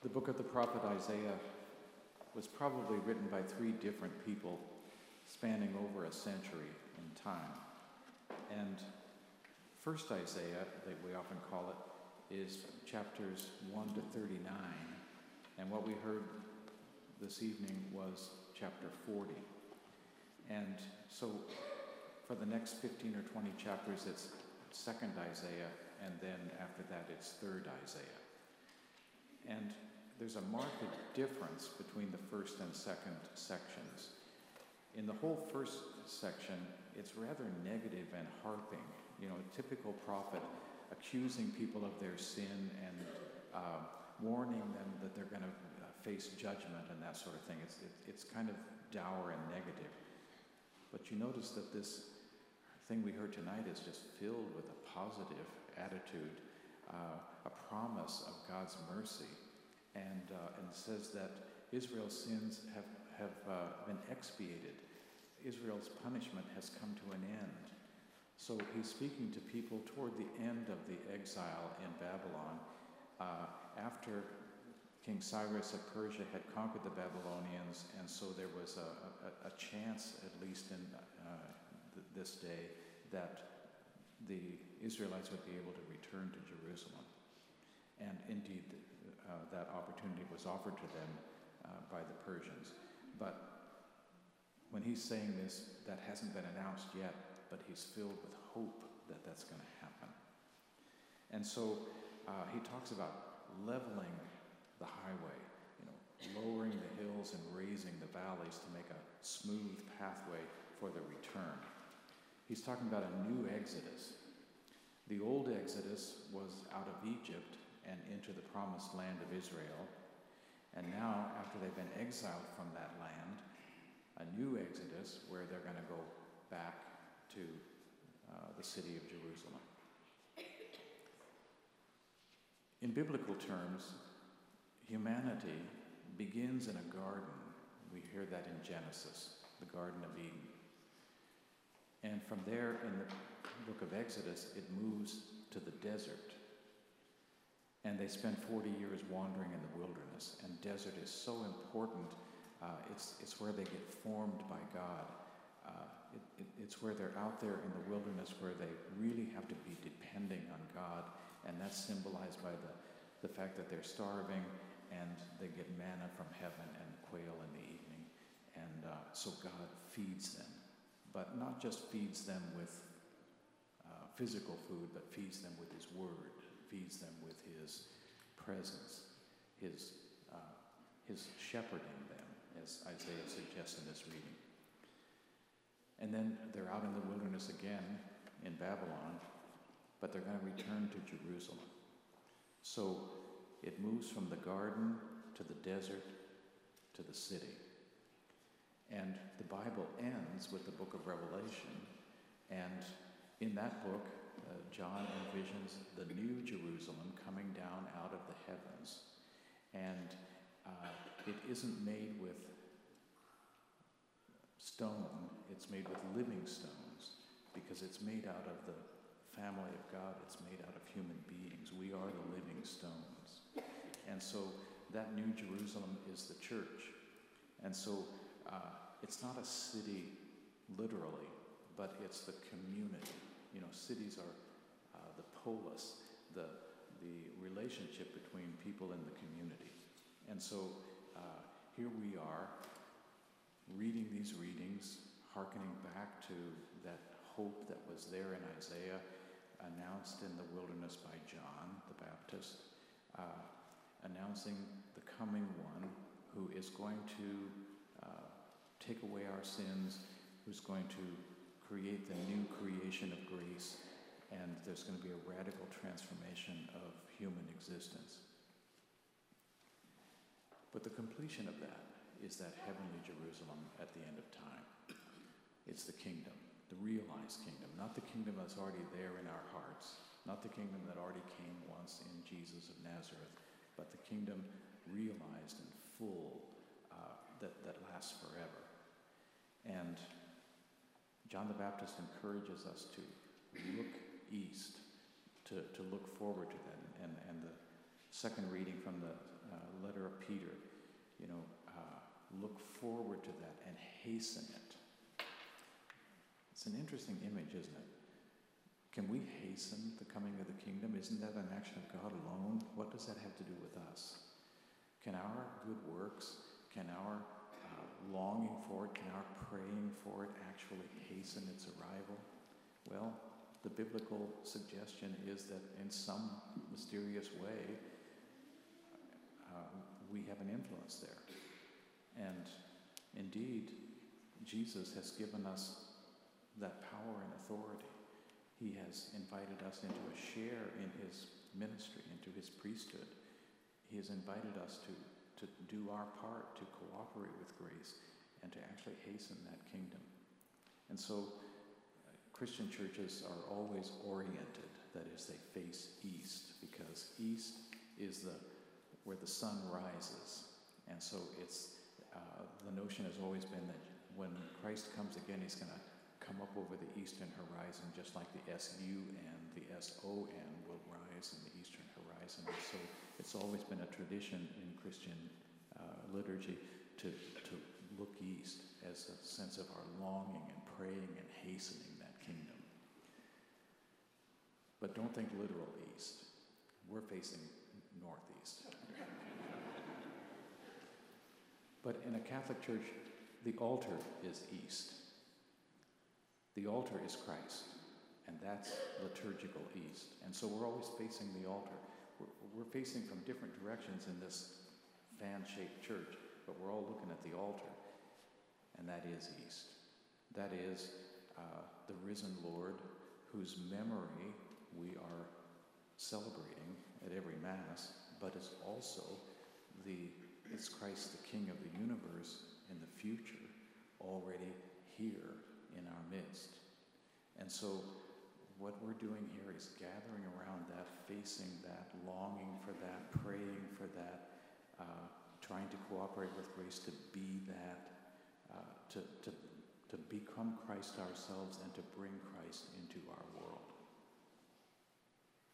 The book of the prophet Isaiah was probably written by three different people spanning over a century in time. And first Isaiah, that we often call it, is chapters 1 to 39. And what we heard this evening was chapter 40. And so for the next 15 or 20 chapters, it's second Isaiah, and then after that it's third Isaiah. And there's a marked difference between the first and second sections. In the whole first section, it's rather negative and harping. You know, a typical prophet accusing people of their sin and warning them that they're going to face judgment and that sort of thing. It's kind of dour and negative. But you notice that this thing we heard tonight is just filled with a positive attitude, a promise of God's mercy, and says that Israel's sins have been expiated. Israel's punishment has come to an end. So he's speaking to people toward the end of the exile in Babylon, after King Cyrus of Persia had conquered the Babylonians, and so there was a chance, at least in this day, that the Israelites would be able to return to Jerusalem. And indeed, that opportunity was offered to them by the Persians. But when he's saying this, that hasn't been announced yet, but he's filled with hope that that's going to happen. And so he talks about leveling the highway, lowering the hills and raising the valleys to make a smooth pathway for the return. He's talking about a new exodus. The old exodus was out of Egypt and into the promised land of Israel. And now, after they've been exiled from that land, a new exodus where they're going to go back to the city of Jerusalem. In biblical terms, humanity begins in a garden. We hear that in Genesis, the Garden of Eden. And from there, in the book of Exodus, it moves to the desert. And they spend 40 years wandering in the wilderness. And desert is so important. It's where they get formed by God. It's where they're out there in the wilderness where they really have to be depending on God. And that's symbolized by the fact that they're starving and they get manna from heaven and quail in the evening. And so God feeds them. But not just feeds them with physical food, but feeds them with His Word, feeds them with His presence, His shepherding them, as Isaiah suggests in this reading. And then they're out in the wilderness again in Babylon, but they're going to return to Jerusalem. So it moves from the garden to the desert to the city. And the Bible ends with the book of Revelation. And in that book, John envisions the new Jerusalem coming down out of the heavens. And it isn't made with stone, it's made with living stones, because it's made out of the family of God, it's made out of human beings. We are the living stones. And so that new Jerusalem is the church. And so it's not a city literally, but it's the community. Cities are the polis, the relationship between people in the community. And so here we are reading these readings, hearkening back to that hope that was there in Isaiah, announced in the wilderness by John the Baptist, announcing the coming one who is going to take away our sins, who's going to create the new creation of grace, and there's going to be a radical transformation of human existence. But the completion of that is that heavenly Jerusalem at the end of time. It's the kingdom, the realized kingdom, not the kingdom that's already there in our hearts, not the kingdom that already came once in Jesus of Nazareth, but the kingdom realized and full, that lasts forever. And John the Baptist encourages us to look east, to look forward to that. And the second reading from the letter of Peter, look forward to that and hasten it. It's an interesting image, isn't it? Can we hasten the coming of the kingdom? Isn't that an action of God alone? What does that have to do with us? Can our good works, can our longing for it, can our praying for it actually hasten its arrival? Well, the biblical suggestion is that in some mysterious way, we have an influence there. And indeed, Jesus has given us that power and authority. He has invited us into a share in his ministry, into his priesthood. He has invited us to do our part, to cooperate with grace, and to actually hasten that kingdom. And so Christian churches are always oriented, that is, they face east, because east is where the sun rises. And so the notion has always been that when Christ comes again, he's going to come up over the eastern horizon, just like the SU and the SON will rise in the eastern horizon. And so it's always been a tradition in Christian liturgy to look east as a sense of our longing and praying and hastening that kingdom. But don't think literal east. We're facing northeast. But in a Catholic church, the altar is east. The altar is Christ, and that's liturgical east. And so we're always facing the altar. We're facing from different directions in this fan-shaped church, but we're all looking at the altar, and that is east. That is the risen Lord, whose memory we are celebrating at every Mass, but is also it's Christ, the King of the universe, in the future, already here in our midst. And so what we're doing here is gathering around that, facing that, longing for that, praying for that, trying to cooperate with grace to be that, to become Christ ourselves and to bring Christ into our world.